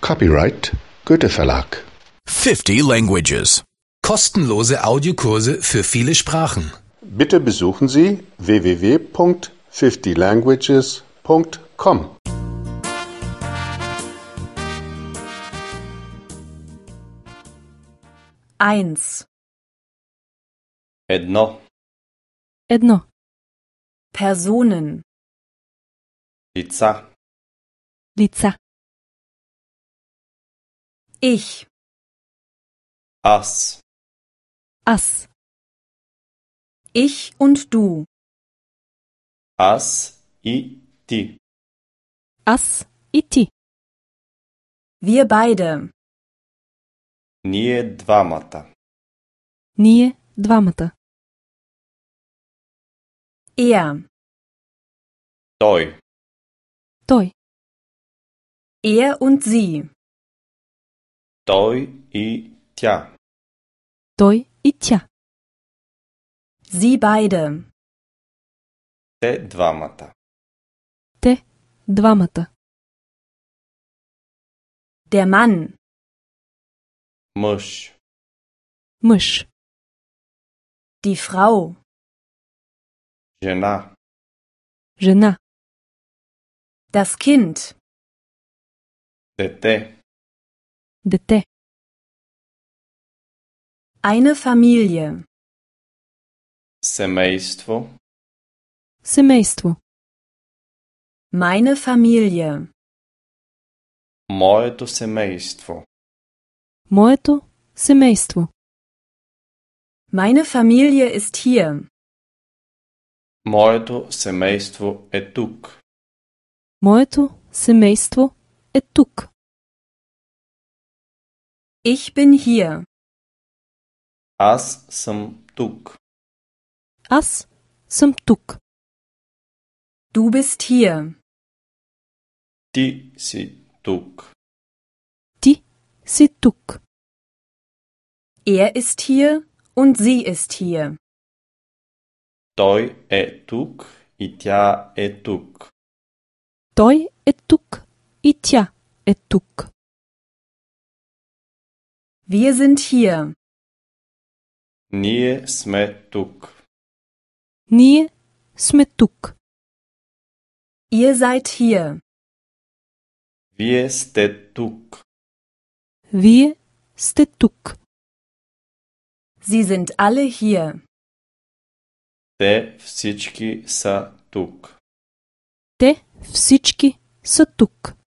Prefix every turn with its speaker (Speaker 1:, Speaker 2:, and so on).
Speaker 1: Copyright Goethe Verlag.
Speaker 2: 50 languages. Kostenlose Audiokurse für viele Sprachen.
Speaker 1: Bitte besuchen Sie www.50languages.com.
Speaker 3: Eins.
Speaker 4: Едно.
Speaker 5: Едно.
Speaker 3: Personen.
Speaker 4: Лица.
Speaker 5: Лица.
Speaker 3: Ich.
Speaker 4: Аз.
Speaker 5: Аз.
Speaker 3: Ich und du.
Speaker 4: Аз и ти.
Speaker 5: Аз и ти.
Speaker 3: Wir beide.
Speaker 4: Ние двамата.
Speaker 5: Ние двамата.
Speaker 3: Er.
Speaker 4: Той.
Speaker 5: Той.
Speaker 3: Er und sie.
Speaker 4: Той и тя.
Speaker 5: Той и тя.
Speaker 3: Sie beide.
Speaker 4: Те двамата.
Speaker 5: Те двамата.
Speaker 3: Der Mann.
Speaker 4: Мъж.
Speaker 5: Мъж.
Speaker 3: Die Frau.
Speaker 4: Жена.
Speaker 5: Жена.
Speaker 3: Das Kind.
Speaker 4: Дете.
Speaker 5: Дете.
Speaker 3: Eine Familie.
Speaker 4: Семейство.
Speaker 5: Семейство.
Speaker 3: Meine Familie.
Speaker 4: Моето семейство.
Speaker 5: Моето семейство.
Speaker 3: Meine Familie ist hier.
Speaker 4: Моето семейство е тук.
Speaker 5: Моето семейство е тук.
Speaker 3: Ich bin hier.
Speaker 4: Аз съм тук.
Speaker 5: Аз съм тук.
Speaker 3: Du bist hier.
Speaker 4: Ти си тук.
Speaker 5: Ти си тук.
Speaker 3: Er ist hier und sie ist hier.
Speaker 4: Той е тук и тя е тук.
Speaker 5: Той е тук и тя е тук.
Speaker 3: Wir sind hier.
Speaker 4: Ние сме тук.
Speaker 5: Ние сме тук.
Speaker 3: Ihr seid hier.
Speaker 4: Вие сте тук.
Speaker 5: Вие сте тук.
Speaker 3: Sie sind alle hier.
Speaker 4: Те всички са тук.
Speaker 5: Те всички са тук.